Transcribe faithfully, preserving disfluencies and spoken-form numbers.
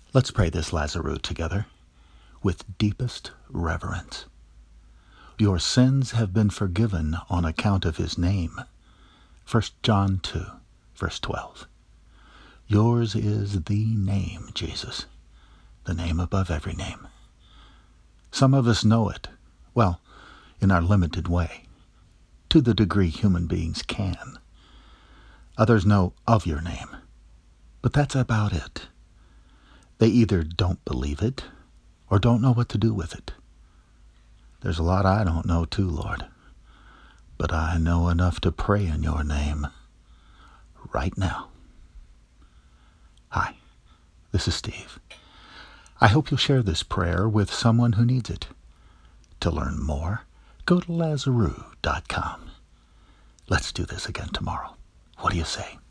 Let's pray this Lazarus together with deepest reverence. Your sins have been forgiven on account of his name. First John two, verse twelve. Yours is the name, Jesus, the name above every name. Some of us know it, well, in our limited way, to the degree human beings can. Others know of your name, but that's about it. They either don't believe it or don't know what to do with it. There's a lot I don't know too, Lord, but I know enough to pray in your name right now. Hi, this is Steve. I hope you'll share this prayer with someone who needs it. To learn more, go to Lazarus dot com. Let's do this again tomorrow. What do you say?